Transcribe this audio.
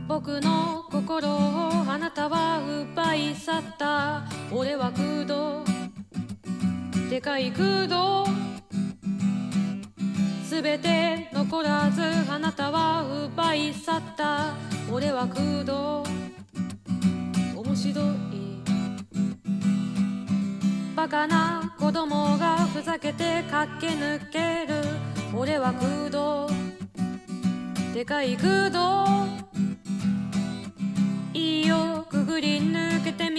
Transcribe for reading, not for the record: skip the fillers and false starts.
僕の心をあなたは奪い去った。俺は空洞、でかい空洞、すべて残らずあなたは奪い去った。俺は空洞、面白いバカな子供がふざけて駆け抜ける。俺は空洞、でかい空洞、いいよくぐり抜けてみ